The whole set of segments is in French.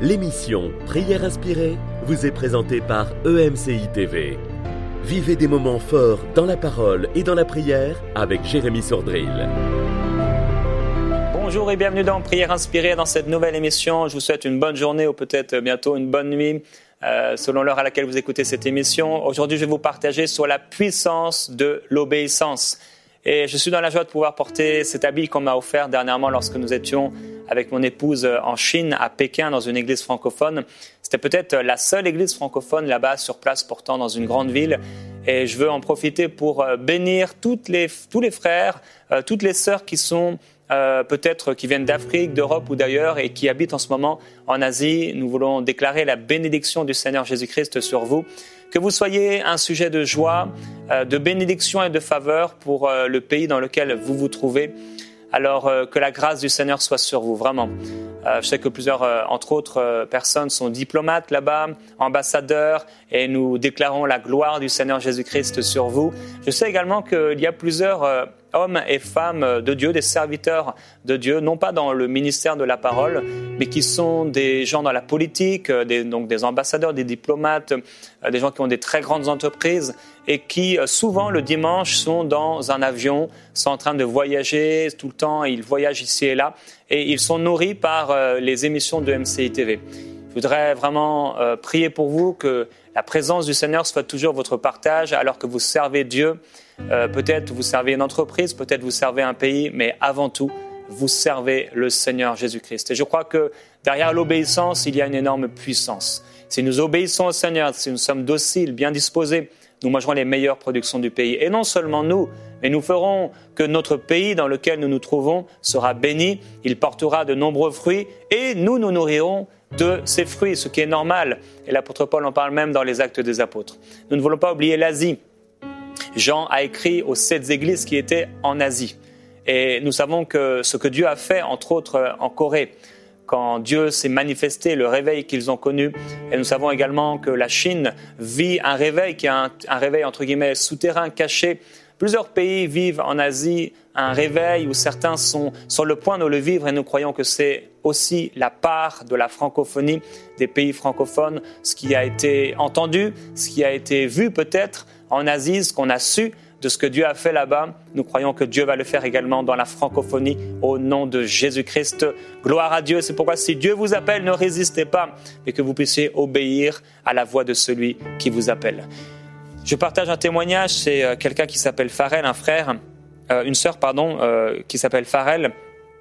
L'émission Prière inspirée vous est présentée par EMCI TV. Vivez des moments forts dans la parole et dans la prière avec Jérémy Sordrill. Bonjour et bienvenue dans Prière inspirée dans cette nouvelle émission. Je vous souhaite une bonne journée ou peut-être bientôt une bonne nuit selon l'heure à laquelle vous écoutez cette émission. Aujourd'hui, je vais vous partager sur la puissance de l'obéissance. Et je suis dans la joie de pouvoir porter cet habit qu'on m'a offert dernièrement lorsque nous étions avec mon épouse en Chine, à Pékin, dans une église francophone. C'était peut-être la seule église francophone là-bas sur place, pourtant dans une grande ville. Et je veux en profiter pour bénir tous les frères, toutes les sœurs qui sont peut-être qui viennent d'Afrique, d'Europe ou d'ailleurs et qui habitent en ce moment en Asie. Nous voulons déclarer la bénédiction du Seigneur Jésus-Christ sur vous. Que vous soyez un sujet de joie, de bénédiction et de faveur pour le pays dans lequel vous vous trouvez. Alors que la grâce du Seigneur soit sur vous, vraiment. Je sais que plusieurs, entre autres personnes, sont diplomates là-bas, ambassadeurs, et nous déclarons la gloire du Seigneur Jésus-Christ sur vous. Je sais également qu'il y a plusieurs hommes et femmes de Dieu, des serviteurs de Dieu, non pas dans le ministère de la parole, mais qui sont des gens dans la politique, donc des ambassadeurs, des diplomates, des gens qui ont des très grandes entreprises et qui souvent le dimanche sont dans un avion, sont en train de voyager tout le temps, ils voyagent ici et là et ils sont nourris par les émissions de MCI TV. Je voudrais vraiment prier pour vous que la présence du Seigneur soit toujours votre partage alors que vous servez Dieu. Peut-être vous servez une entreprise, peut-être vous servez un pays, mais avant tout, vous servez le Seigneur Jésus-Christ. Et je crois que derrière l'obéissance, il y a une énorme puissance. Si nous obéissons au Seigneur, si nous sommes dociles, bien disposés, nous mangerons les meilleures productions du pays. Et non seulement nous, mais nous ferons que notre pays dans lequel nous nous trouvons sera béni, il portera de nombreux fruits et nous nous nourrirons de ces fruits, ce qui est normal. Et l'apôtre Paul en parle même dans les Actes des Apôtres. Nous ne voulons pas oublier l'Asie. Jean a écrit aux 7 églises qui étaient en Asie. Et nous savons que ce que Dieu a fait, entre autres en Corée, quand Dieu s'est manifesté, le réveil qu'ils ont connu. Et nous savons également que la Chine vit un réveil qui est un réveil entre guillemets souterrain, caché. Plusieurs pays vivent en Asie un réveil où certains sont sur le point de le vivre et nous croyons que c'est aussi la part de la francophonie, des pays francophones, ce qui a été entendu, ce qui a été vu peut-être en Asie, ce qu'on a su de ce que Dieu a fait là-bas. Nous croyons que Dieu va le faire également dans la francophonie au nom de Jésus-Christ. Gloire à Dieu. C'est pourquoi si Dieu vous appelle, ne résistez pas et que vous puissiez obéir à la voix de celui qui vous appelle. Je partage un témoignage, c'est quelqu'un qui s'appelle Farel, une sœur qui s'appelle Farel.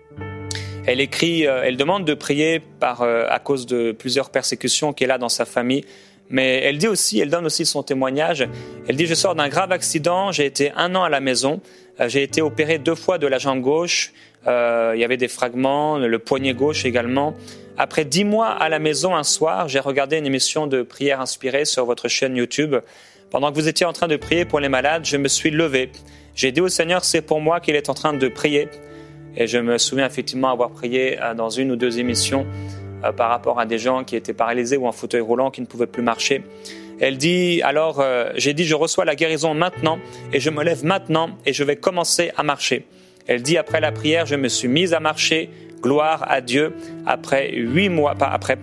Elle écrit, elle demande de prier à cause de plusieurs persécutions qu'elle a dans sa famille. Mais elle donne aussi son témoignage. Elle dit, je sors d'un grave accident, j'ai été 1 an à la maison, j'ai été opéré 2 fois de la jambe gauche, il y avait des fragments, le poignet gauche également. Après 10 mois à la maison, un soir, j'ai regardé une émission de prière inspirée sur votre chaîne YouTube. Pendant que vous étiez en train de prier pour les malades, je me suis levé. J'ai dit au Seigneur, c'est pour moi qu'il est en train de prier. Et je me souviens effectivement avoir prié dans 1 ou 2 émissions par rapport à des gens qui étaient paralysés ou en fauteuil roulant, qui ne pouvaient plus marcher. Elle dit, alors j'ai dit, je reçois la guérison maintenant et je me lève maintenant et je vais commencer à marcher. Elle dit, après la prière, je me suis mise à marcher, gloire à Dieu, après 10 mois,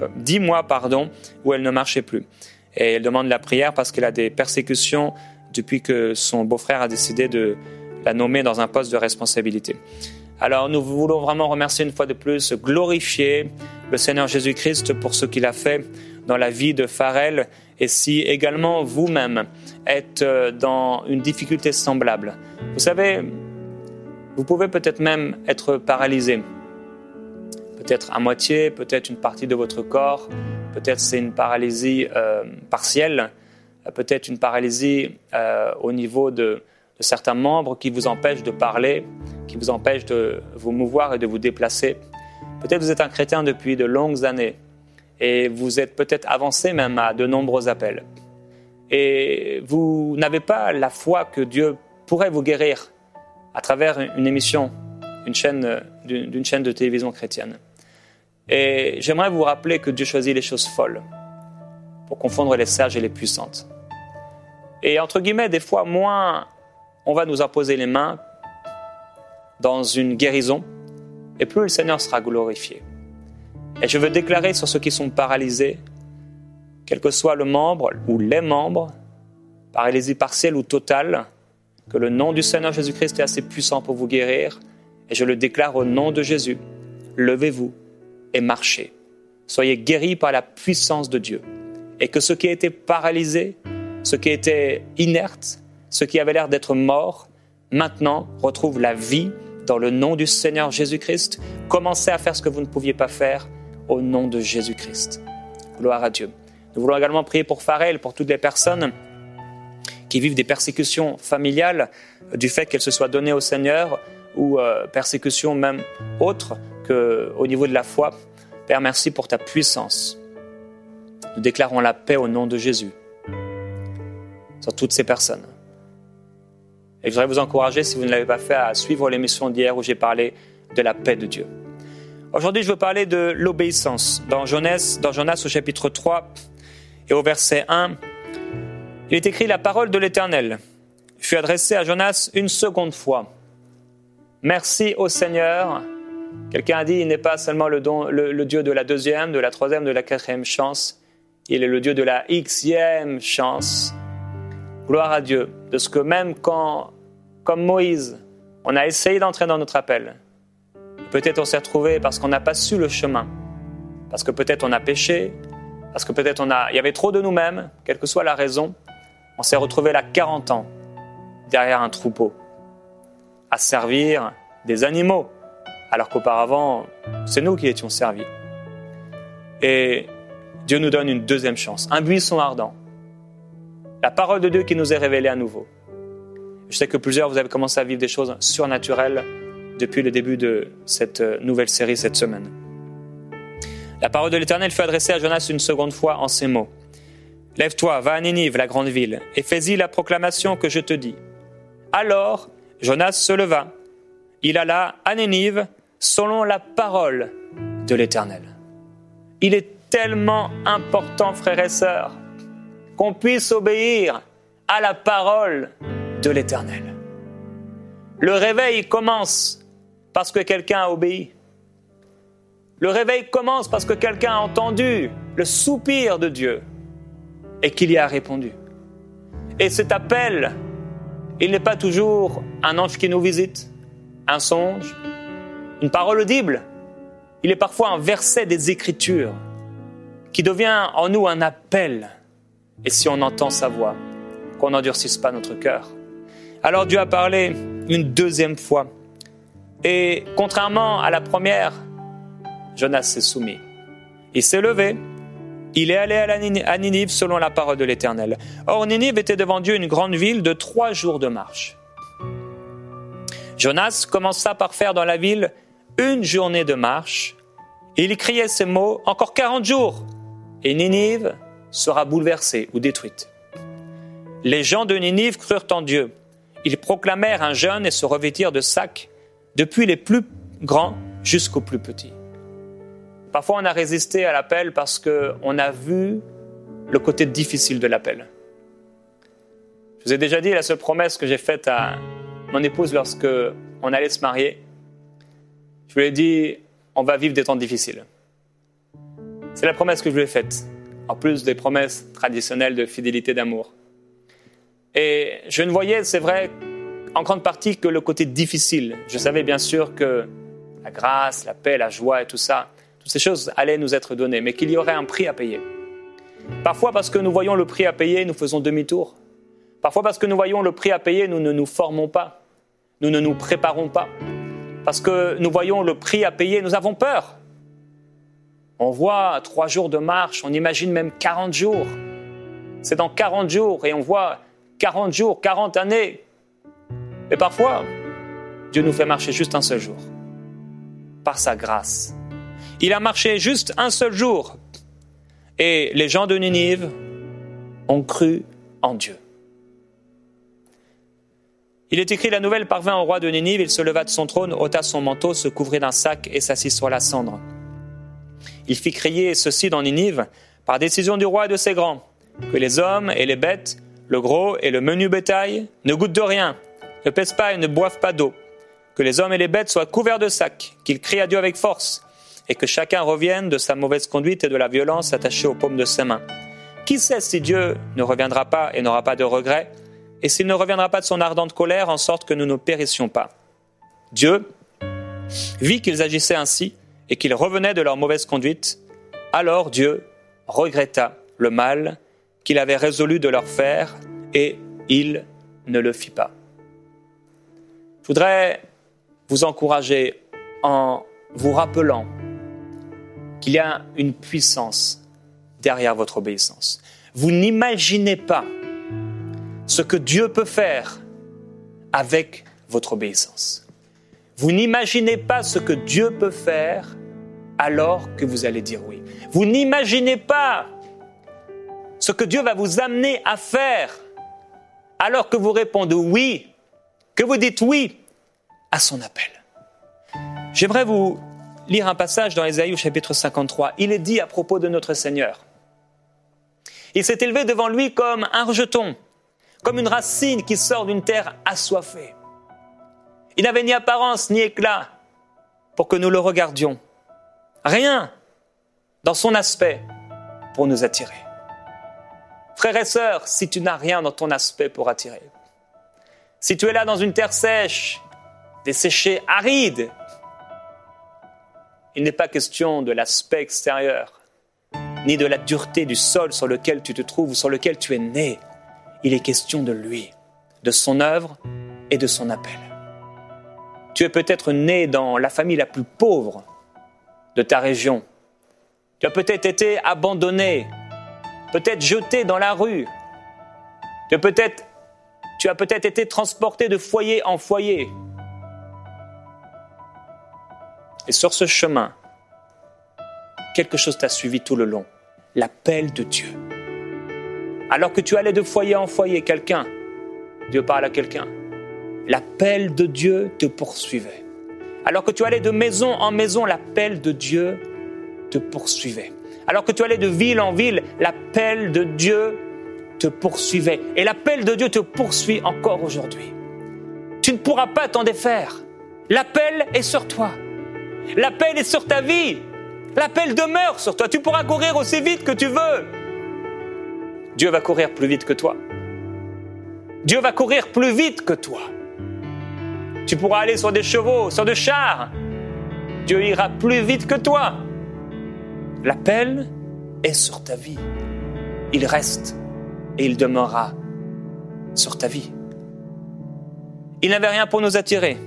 où elle ne marchait plus. Et elle demande la prière parce qu'elle a des persécutions depuis que son beau-frère a décidé de la nommer dans un poste de responsabilité. Alors nous voulons vraiment remercier une fois de plus, glorifier le Seigneur Jésus-Christ pour ce qu'il a fait dans la vie de Farel. Et si également vous-même êtes dans une difficulté semblable, vous savez, vous pouvez peut-être même être paralysé. Peut-être à moitié, peut-être une partie de votre corps, peut-être c'est une paralysie partielle, peut-être une paralysie au niveau de certains membres qui vous empêchent de parler, qui vous empêchent de vous mouvoir et de vous déplacer. Peut-être vous êtes un chrétien depuis de longues années et vous êtes peut-être avancé même à de nombreux appels. Et vous n'avez pas la foi que Dieu pourrait vous guérir à travers une émission, d'une chaîne de télévision chrétienne. Et j'aimerais vous rappeler que Dieu choisit les choses folles pour confondre les sages et les puissantes. Et entre guillemets, des fois, moins on va nous imposer les mains dans une guérison, et plus le Seigneur sera glorifié. Et je veux déclarer sur ceux qui sont paralysés, quel que soit le membre ou les membres, paralysie partielle ou totale, que le nom du Seigneur Jésus-Christ est assez puissant pour vous guérir. Et je le déclare au nom de Jésus. Levez-vous et marchez. Soyez guéris par la puissance de Dieu. Et que ceux qui étaient paralysés, ceux qui étaient inertes, ceux qui avaient l'air d'être morts, maintenant retrouvent la vie dans le nom du Seigneur Jésus-Christ. Commencez à faire ce que vous ne pouviez pas faire au nom de Jésus-Christ. Gloire à Dieu. Nous voulons également prier pour Pharrell, pour toutes les personnes qui vivent des persécutions familiales du fait qu'elles se soient données au Seigneur ou persécutions même autres qu'au niveau de la foi. Père, merci pour ta puissance. Nous déclarons la paix au nom de Jésus sur toutes ces personnes. Et je voudrais vous encourager, si vous ne l'avez pas fait, à suivre l'émission d'hier où j'ai parlé de la paix de Dieu. Aujourd'hui, je veux parler de l'obéissance. Dans Jonas au chapitre 3 et au verset 1, il est écrit « La parole de l'Éternel fut adressée à Jonas une seconde fois. Merci au Seigneur. » Quelqu'un a dit, il n'est pas seulement le Dieu de la deuxième, de la troisième, de la quatrième chance. Il est le Dieu de la Xème chance. Gloire à Dieu. De ce que même quand, comme Moïse, on a essayé d'entrer dans notre appel, peut-être on s'est retrouvé parce qu'on n'a pas su le chemin, parce que peut-être on a péché, parce que peut-être il y avait trop de nous-mêmes, quelle que soit la raison, on s'est retrouvé là 40 ans, derrière un troupeau, à servir des animaux, alors qu'auparavant, c'est nous qui étions servis. Et Dieu nous donne une deuxième chance, un buisson ardent. La parole de Dieu qui nous est révélée à nouveau. Je sais que plusieurs, vous avez commencé à vivre des choses surnaturelles depuis le début de cette nouvelle série cette semaine. La parole de l'Éternel fut adressée à Jonas une seconde fois en ces mots. « Lève-toi, va à Ninive, la grande ville, et fais-y la proclamation que je te dis. » Alors Jonas se leva. Il alla à Ninive selon la parole de l'Éternel. Il est tellement important, frères et sœurs, qu'on puisse obéir à la parole de l'Éternel. Le réveil commence parce que quelqu'un a obéi. Le réveil commence parce que quelqu'un a entendu le soupir de Dieu et qu'il y a répondu. Et cet appel, il n'est pas toujours un ange qui nous visite, un songe, une parole audible. Il est parfois un verset des Écritures qui devient en nous un appel. Et si on entend sa voix, qu'on n'endurcisse pas notre cœur. Alors Dieu a parlé une deuxième fois. Et contrairement à la première, Jonas s'est soumis. Il s'est levé. Il est allé à Ninive selon la parole de l'Éternel. Or, Ninive était devant Dieu une grande ville de 3 jours de marche. Jonas commença par faire dans la ville 1 journée de marche. Et il criait ces mots, « Encore 40 jours, et Ninive sera bouleversée ou détruite. » Les gens de Ninive crurent en Dieu. Ils proclamèrent un jeûne et se revêtirent de sacs, depuis les plus grands jusqu'aux plus petits. Parfois, on a résisté à l'appel parce qu'on a vu le côté difficile de l'appel. Je vous ai déjà dit, la seule promesse que j'ai faite à mon épouse lorsque on allait se marier, je lui ai dit, on va vivre des temps difficiles. C'est la promesse que je lui ai faite, en plus des promesses traditionnelles de fidélité, d'amour. Et je ne voyais, c'est vrai, en grande partie que le côté difficile. Je savais bien sûr que la grâce, la paix, la joie et tout ça, toutes ces choses allaient nous être données, mais qu'il y aurait un prix à payer. Parfois, parce que nous voyons le prix à payer, nous faisons demi-tour. Parfois, parce que nous voyons le prix à payer, nous ne nous formons pas. Nous ne nous préparons pas. Parce que nous voyons le prix à payer, nous avons peur. On voit 3 jours de marche, on imagine même 40 jours. C'est dans 40 jours et on voit 40 jours, 40 années. Mais parfois, Dieu nous fait marcher juste un seul jour. Par sa grâce. Il a marché juste un seul jour. Et les gens de Ninive ont cru en Dieu. Il est écrit, la nouvelle parvint au roi de Ninive, il se leva de son trône, ôta son manteau, se couvrit d'un sac et s'assit sur la cendre. Il fit crier ceci dans Ninive, par décision du roi et de ses grands, que les hommes et les bêtes, le gros et le menu bétail, ne goûtent de rien, ne pèsent pas et ne boivent pas d'eau, que les hommes et les bêtes soient couverts de sacs, qu'ils crient à Dieu avec force, et que chacun revienne de sa mauvaise conduite et de la violence attachée aux paumes de ses mains. Qui sait si Dieu ne reviendra pas et n'aura pas de regret, et s'il ne reviendra pas de son ardente colère en sorte que nous ne périssions pas. Dieu vit qu'ils agissaient ainsi et qu'ils revenaient de leur mauvaise conduite. Alors Dieu regretta le mal qu'il avait résolu de leur faire et il ne le fit pas. Je voudrais vous encourager en vous rappelant qu'il y a une puissance derrière votre obéissance. Vous n'imaginez pas ce que Dieu peut faire avec votre obéissance. Vous n'imaginez pas ce que Dieu peut faire alors que vous allez dire oui. Vous n'imaginez pas ce que Dieu va vous amener à faire alors que vous répondez oui, que vous dites oui à son appel. J'aimerais vous lire un passage dans Ésaïe au chapitre 53. Il est dit à propos de notre Seigneur. Il s'est élevé devant lui comme un rejeton, comme une racine qui sort d'une terre assoiffée. Il n'avait ni apparence ni éclat pour que nous le regardions. Rien dans son aspect pour nous attirer. Frères et sœurs, si tu n'as rien dans ton aspect pour attirer, si tu es là dans une terre sèche, desséchée, aride, il n'est pas question de l'aspect extérieur, ni de la dureté du sol sur lequel tu te trouves ou sur lequel tu es né. Il est question de lui, de son œuvre et de son appel. Tu es peut-être né dans la famille la plus pauvre de ta région. Tu as peut-être été abandonné, peut-être jeté dans la rue. Tu as peut-être été transporté de foyer en foyer. Et sur ce chemin, quelque chose t'a suivi tout le long, l'appel de Dieu. Alors que tu allais de foyer en foyer, Dieu parle à quelqu'un, l'appel de Dieu te poursuivait. Alors que tu allais de maison en maison, l'appel de Dieu te poursuivait. Alors que tu allais de ville en ville, l'appel de Dieu te poursuivait. Et l'appel de Dieu te poursuit encore aujourd'hui. Tu ne pourras pas t'en défaire. L'appel est sur toi. L'appel est sur ta vie. L'appel demeure sur toi. Tu pourras courir aussi vite que tu veux. Dieu va courir plus vite que toi. Dieu va courir plus vite que toi. Tu pourras aller sur des chevaux, sur des chars. Dieu ira plus vite que toi. L'appel est sur ta vie. Il reste et il demeurera sur ta vie. Il n'avait rien pour nous attirer.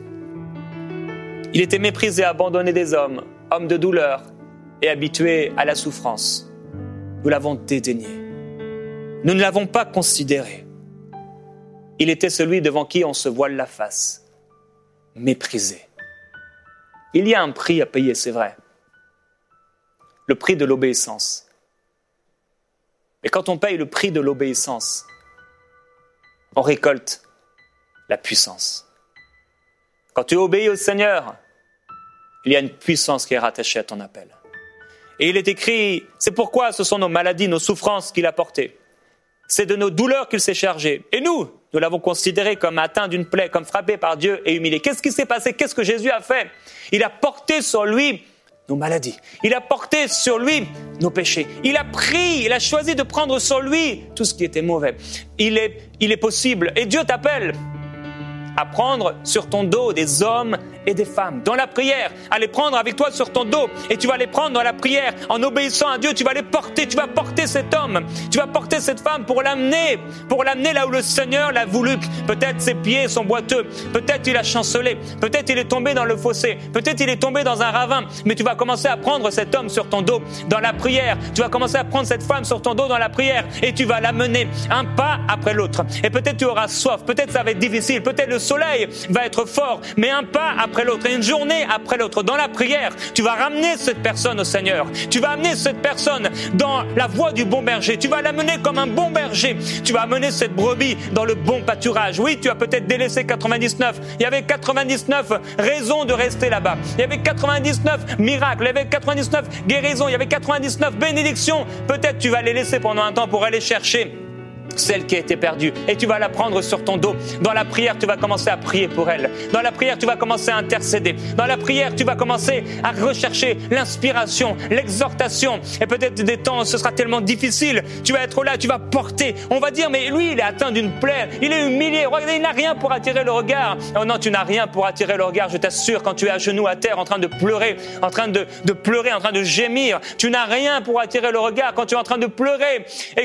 Il était méprisé, abandonné des hommes, homme de douleur et habitué à la souffrance. Nous l'avons dédaigné. Nous ne l'avons pas considéré. Il était celui devant qui on se voile la face. Méprisé. Il y a un prix à payer, c'est vrai. Le prix de l'obéissance. Et quand on paye le prix de l'obéissance, on récolte la puissance. Quand tu obéis au Seigneur, il y a une puissance qui est rattachée à ton appel. Et il est écrit, c'est pourquoi ce sont nos maladies, nos souffrances qu'il a portées. C'est de nos douleurs qu'il s'est chargé. Et nous l'avons considéré comme atteint d'une plaie, comme frappé par Dieu et humilié. Qu'est-ce qui s'est passé? Qu'est-ce que Jésus a fait? Il a porté sur lui nos maladies. Il a porté sur lui nos péchés. Il a choisi de prendre sur lui tout ce qui était mauvais. Il est possible, et Dieu t'appelle à prendre sur ton dos des hommes et des femmes, dans la prière, à les prendre avec toi sur ton dos, et tu vas les prendre dans la prière, en obéissant à Dieu, tu vas les porter, tu vas porter cet homme, tu vas porter cette femme pour l'amener là où le Seigneur l'a voulu. Peut-être ses pieds sont boiteux, peut-être il a chancelé, peut-être il est tombé dans le fossé, peut-être il est tombé dans un ravin, mais tu vas commencer à prendre cet homme sur ton dos dans la prière, tu vas commencer à prendre cette femme sur ton dos dans la prière, et tu vas l'amener un pas après l'autre. Et peut-être tu auras soif, peut-être ça va être difficile, peut-être le soleil va être fort, mais un pas après l'autre, et une journée après l'autre, dans la prière, tu vas ramener cette personne au Seigneur. Tu vas amener cette personne dans la voie du bon berger. Tu vas l'amener comme un bon berger. Tu vas amener cette brebis dans le bon pâturage. Oui, tu as peut-être délaissé 99. Il y avait 99 raisons de rester là-bas. Il y avait 99 miracles. Il y avait 99 guérisons. Il y avait 99 bénédictions. Peut-être tu vas les laisser pendant un temps pour aller chercher celle qui a été perdue. Et tu vas la prendre sur ton dos. Dans la prière, tu vas commencer à prier pour elle. Dans la prière, tu vas commencer à intercéder. Dans la prière, tu vas commencer à rechercher l'inspiration, l'exhortation. Et peut-être des temps, ce sera tellement difficile. Tu vas être là, tu vas porter. On va dire, mais lui, il est atteint d'une plaie. Il est humilié. Regardez, il n'a rien pour attirer le regard. Oh non, tu n'as rien pour attirer le regard. Je t'assure, quand tu es à genoux à terre, en train de pleurer, en train de pleurer, en train de gémir, tu n'as rien pour attirer le regard. Quand tu es en train de pleurer et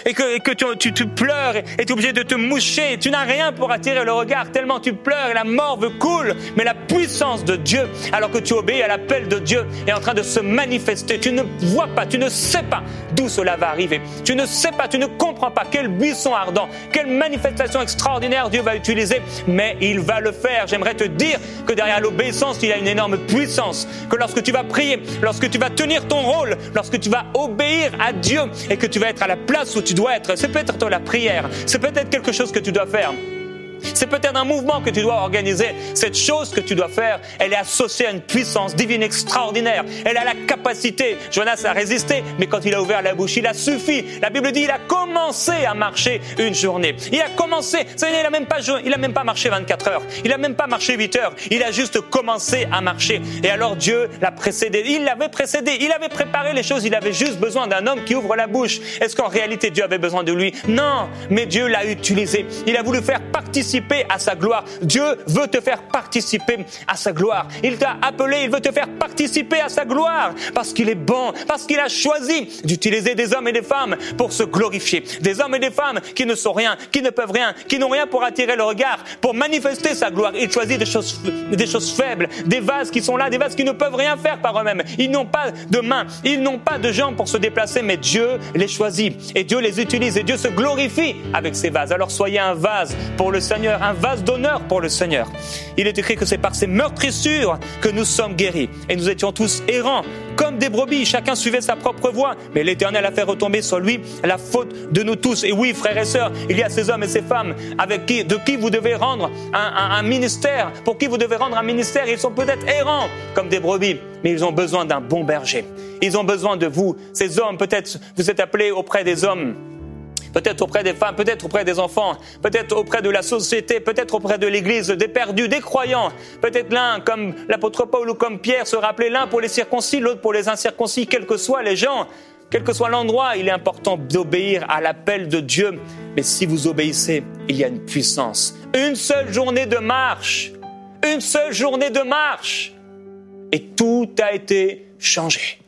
que tu pleures et tu es obligé de te moucher, tu n'as rien pour attirer le regard tellement tu pleures et la mort veut coule. Mais la puissance de Dieu, alors que tu obéis à l'appel de Dieu, est en train de se manifester. Tu ne vois pas, tu ne sais pas d'où cela va arriver. Tu ne sais pas, tu ne comprends pas quel buisson ardent, quelle manifestation extraordinaire Dieu va utiliser, mais il va le faire. J'aimerais te dire que derrière l'obéissance, il y a une énorme puissance. Que lorsque tu vas prier, lorsque tu vas tenir ton rôle, lorsque tu vas obéir à Dieu et que tu vas être à la place où tu dois être, c'est peut-être la prière, c'est peut-être quelque chose que tu dois faire. C'est peut-être un mouvement que tu dois organiser. Cette chose que tu dois faire, elle est associée à une puissance divine extraordinaire. Elle a la capacité. Jonas a résisté, mais quand il a ouvert la bouche, il a suffi. La Bible dit, il a commencé à marcher une journée. Il a commencé. Il n'a même pas marché 24 heures. Il n'a même pas marché 8 heures. Il a juste commencé à marcher. Et alors Dieu l'a précédé. Il l'avait précédé. Il avait préparé les choses. Il avait juste besoin d'un homme qui ouvre la bouche. Est-ce qu'en réalité Dieu avait besoin de lui? Non, mais Dieu l'a utilisé. Il a voulu faire participer à sa gloire. Dieu veut te faire participer à sa gloire. Il t'a appelé, il veut te faire participer à sa gloire parce qu'il est bon, parce qu'il a choisi d'utiliser des hommes et des femmes pour se glorifier. Des hommes et des femmes qui ne sont rien, qui ne peuvent rien, qui n'ont rien pour attirer le regard, pour manifester sa gloire. Il choisit des choses faibles, des vases qui sont là, des vases qui ne peuvent rien faire par eux-mêmes. Ils n'ont pas de mains, ils n'ont pas de jambes pour se déplacer, mais Dieu les choisit et Dieu les utilise et Dieu se glorifie avec ces vases. Alors soyez un vase pour le Seigneur, un vase d'honneur pour le Seigneur. Il est écrit que c'est par ses meurtrissures que nous sommes guéris. Et nous étions tous errants, comme des brebis. Chacun suivait sa propre voie. Mais l'Éternel a fait retomber sur lui la faute de nous tous. Et oui, frères et sœurs, il y a ces hommes et ces femmes de qui vous devez rendre un ministère, pour qui vous devez rendre un ministère. Ils sont peut-être errants, comme des brebis, mais ils ont besoin d'un bon berger. Ils ont besoin de vous. Ces hommes, peut-être vous êtes appelés auprès des hommes, peut-être auprès des femmes, peut-être auprès des enfants, peut-être auprès de la société, peut-être auprès de l'Église, des perdus, des croyants. Peut-être l'un, comme l'apôtre Paul ou comme Pierre, se rappelait l'un pour les circoncis, l'autre pour les incirconcis, quels que soient les gens, quel que soit l'endroit, il est important d'obéir à l'appel de Dieu. Mais si vous obéissez, il y a une puissance. Une seule journée de marche, une seule journée de marche, et tout a été changé.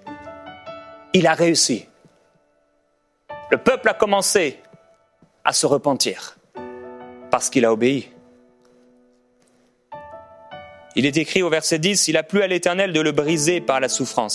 Il a réussi. Le peuple a commencé à se repentir parce qu'il a obéi. Il est écrit au verset 10, « Il a plu à l'Éternel de le briser par la souffrance. »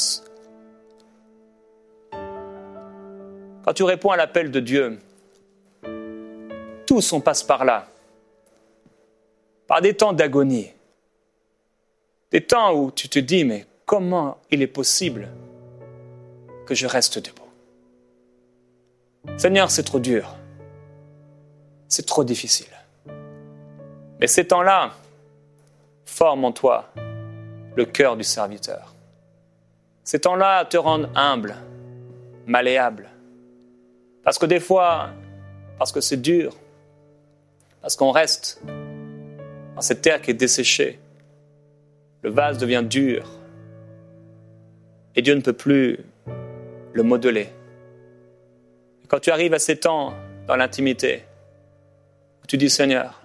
Quand tu réponds à l'appel de Dieu, tous on passe par là, par des temps d'agonie, des temps où tu te dis, mais comment il est possible que je reste debout? Seigneur, c'est trop dur, c'est trop difficile. Mais ces temps-là forment en toi le cœur du serviteur. Ces temps-là te rendent humble, malléable. Parce que des fois, parce que c'est dur, parce qu'on reste dans cette terre qui est desséchée, le vase devient dur et Dieu ne peut plus le modeler. Quand tu arrives à ces temps dans l'intimité, où tu dis, Seigneur,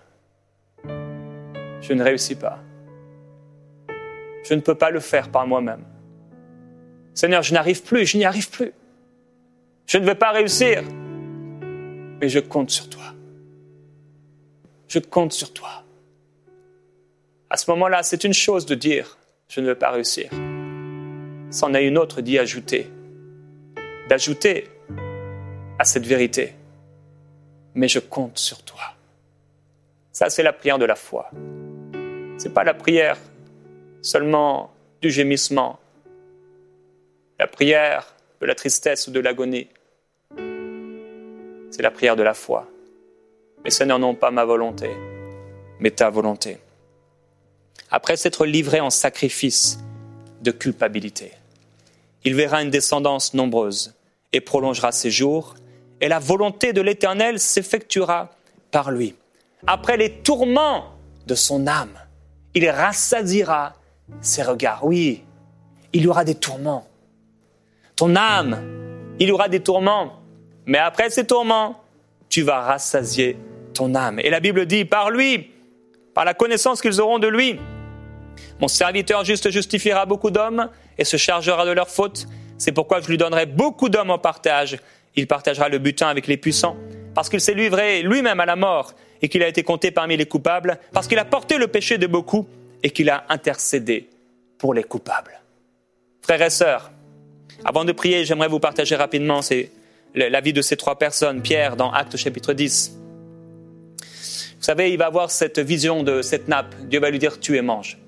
je ne réussis pas. Je ne peux pas le faire par moi-même. Seigneur, je n'y arrive plus. Je ne vais pas réussir, mais je compte sur toi. Je compte sur toi. À ce moment-là, c'est une chose de dire, je ne vais pas réussir. C'en est une autre d'y ajouter. D'ajouter à cette vérité, mais je compte sur toi. Ça, c'est la prière de la foi. Ce n'est pas la prière seulement du gémissement, la prière de la tristesse ou de l'agonie. C'est la prière de la foi. Mais Seigneur, non pas ma volonté, mais ta volonté. Après s'être livré en sacrifice de culpabilité, il verra une descendance nombreuse et prolongera ses jours, et la volonté de l'Éternel s'effectuera par lui. Après les tourments de son âme, il rassasiera ses regards. Oui, il y aura des tourments. Ton âme, il y aura des tourments. Mais après ces tourments, tu vas rassasier ton âme. Et la Bible dit, par lui, par la connaissance qu'ils auront de lui, mon serviteur juste justifiera beaucoup d'hommes et se chargera de leurs fautes. C'est pourquoi je lui donnerai beaucoup d'hommes en partage. Il partagera le butin avec les puissants, parce qu'il s'est livré lui-même à la mort et qu'il a été compté parmi les coupables, parce qu'il a porté le péché de beaucoup et qu'il a intercédé pour les coupables. Frères et sœurs, avant de prier, j'aimerais vous partager rapidement la vie de ces trois personnes. Pierre, dans Actes chapitre 10. Vous savez, il va avoir cette vision de cette nappe. Dieu va lui dire, tue et mange.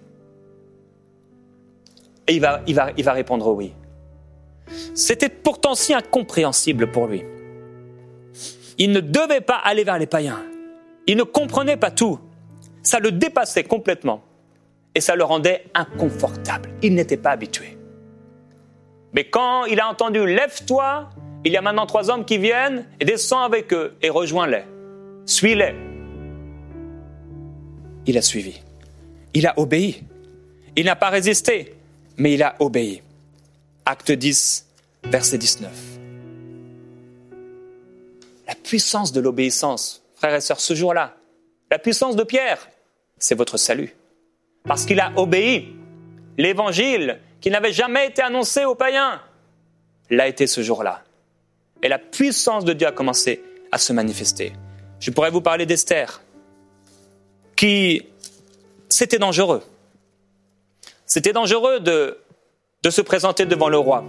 Et il va répondre oui. C'était pourtant si incompréhensible pour lui. Il ne devait pas aller vers les païens. Il ne comprenait pas tout. Ça le dépassait complètement. Et ça le rendait inconfortable. Il n'était pas habitué. Mais quand il a entendu « Lève-toi », il y a maintenant 3 hommes qui viennent et descends avec eux et rejoins-les. Suis-les. Il a suivi. Il a obéi. Il n'a pas résisté, mais il a obéi. Acte 10, verset 19. La puissance de l'obéissance, frères et sœurs, ce jour-là, la puissance de Pierre, c'est votre salut. Parce qu'il a obéi. L'évangile qui n'avait jamais été annoncé aux païens l'a été ce jour-là. Et la puissance de Dieu a commencé à se manifester. Je pourrais vous parler d'Esther, c'était dangereux. C'était dangereux de se présenter devant le roi.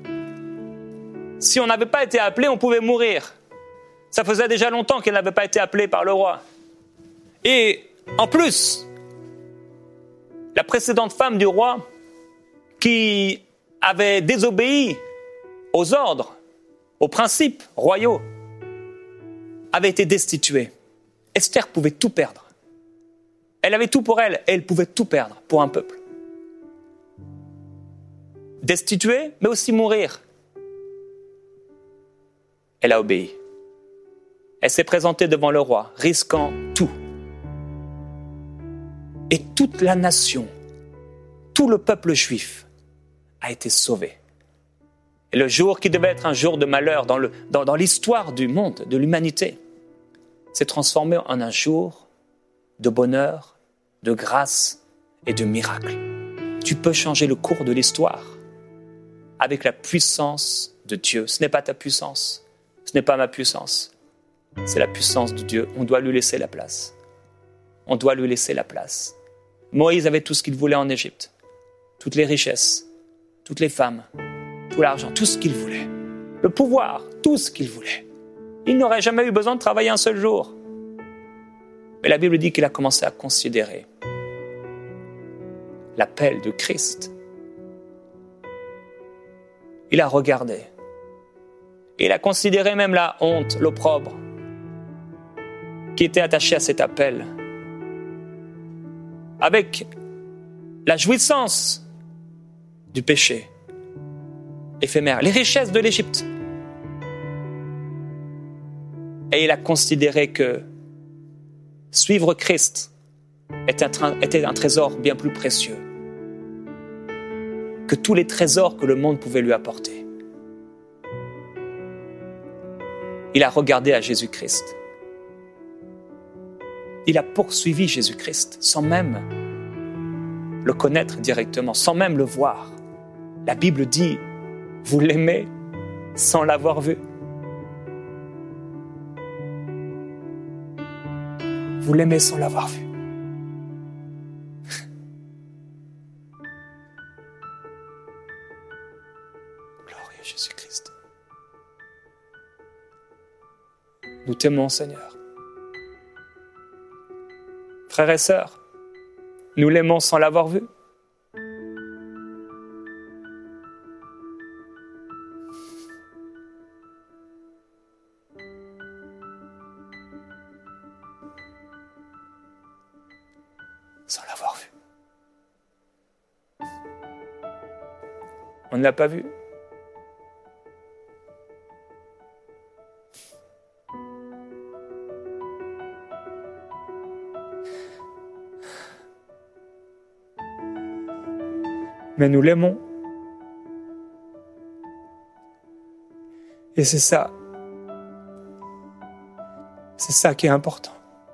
Si on n'avait pas été appelé, on pouvait mourir. Ça faisait déjà longtemps qu'elle n'avait pas été appelée par le roi. Et en plus, la précédente femme du roi, qui avait désobéi aux ordres, aux principes royaux, avait été destituée. Esther pouvait tout perdre. Elle avait tout pour elle et elle pouvait tout perdre pour un peuple. Destituée, mais aussi mourir. Elle a obéi. Elle s'est présentée devant le roi, risquant tout. Et toute la nation, tout le peuple juif a été sauvé. Et le jour qui devait être un jour de malheur dans l'histoire du monde, de l'humanité, s'est transformé en un jour de bonheur, de grâce et de miracle. Tu peux changer le cours de l'histoire avec la puissance de Dieu. Ce n'est pas ta puissance, ce n'est pas ma puissance, c'est la puissance de Dieu. On doit lui laisser la place. On doit lui laisser la place. Moïse avait tout ce qu'il voulait en Égypte, toutes les richesses, toutes les femmes, tout l'argent, tout ce qu'il voulait, le pouvoir, tout ce qu'il voulait. Il n'aurait jamais eu besoin de travailler un seul jour. Mais la Bible dit qu'il a commencé à considérer l'appel de Christ. Il a regardé. Il a considéré même la honte, l'opprobre qui était attaché à cet appel. Avec la jouissance du péché éphémère, les richesses de l'Égypte. Et il a considéré que suivre Christ était un trésor bien plus précieux que tous les trésors que le monde pouvait lui apporter. Il a regardé à Jésus-Christ. Il a poursuivi Jésus-Christ sans même le connaître directement, sans même le voir. La Bible dit, vous l'aimez sans l'avoir vu. Vous l'aimez sans l'avoir vu. Glorieux Jésus-Christ. Nous t'aimons, Seigneur. Frères et sœurs, nous l'aimons sans l'avoir vu. Sans l'avoir vu. On ne l'a pas vu. mais nous l'aimons. Et c'est ça qui est important.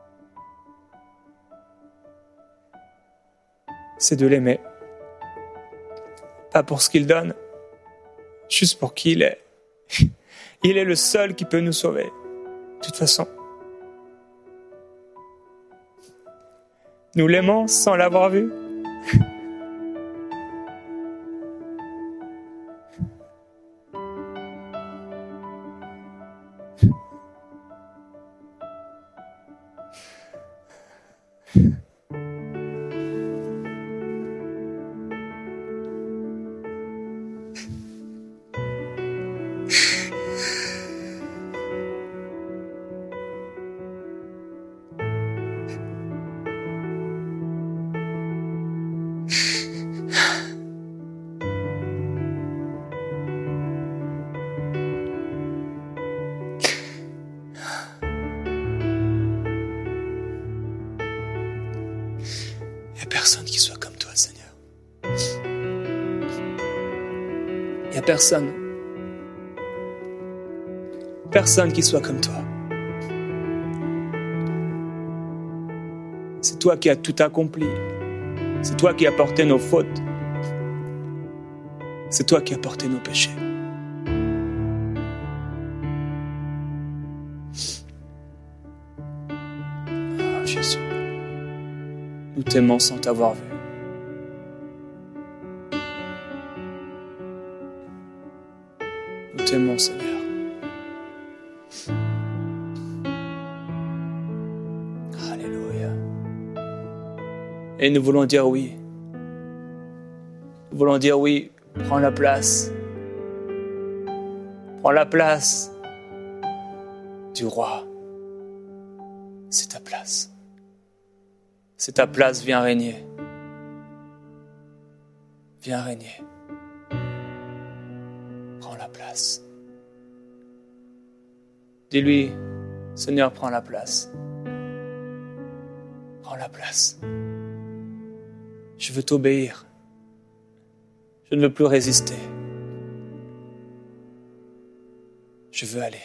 C'est de l'aimer. Pas pour ce qu'il donne, juste pour qui il est. Il est le seul qui peut nous sauver. De toute façon, nous l'aimons sans l'avoir vu. Il n'y a personne qui soit comme toi, Seigneur. Il n'y a personne qui soit comme toi. C'est toi qui as tout accompli. C'est toi qui as porté nos fautes. C'est toi qui as porté nos péchés. Oh, Jésus. Nous t'aimons sans t'avoir vu. Nous t'aimons, Seigneur. Alléluia. Et nous voulons dire oui. Nous voulons dire oui. Prends la place. Prends la place du roi. C'est ta place. C'est ta place, viens régner. Viens régner. Prends la place. Dis-lui, Seigneur, prends la place. Prends la place. Je veux t'obéir. Je ne veux plus résister. Je veux aller.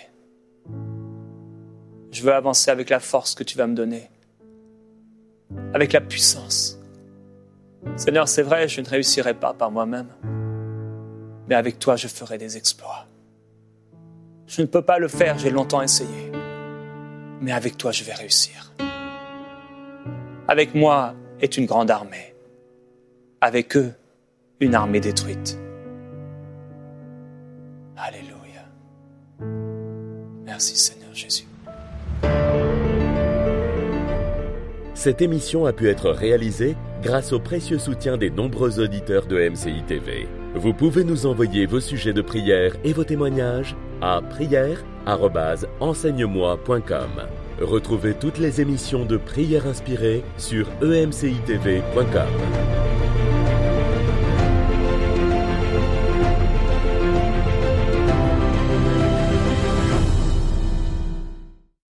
Je veux avancer avec la force que tu vas me donner. Avec la puissance. Seigneur, c'est vrai, je ne réussirai pas par moi-même. Mais avec toi, je ferai des exploits. Je ne peux pas le faire, j'ai longtemps essayé. Mais avec toi, je vais réussir. Avec moi est une grande armée. Avec eux, une armée détruite. Alléluia. Merci Seigneur Jésus. Cette émission a pu être réalisée grâce au précieux soutien des nombreux auditeurs de MCI TV. Vous pouvez nous envoyer vos sujets de prière et vos témoignages à prière@enseigne-moi.com. Retrouvez toutes les émissions de Prière Inspirée sur emcitv.com.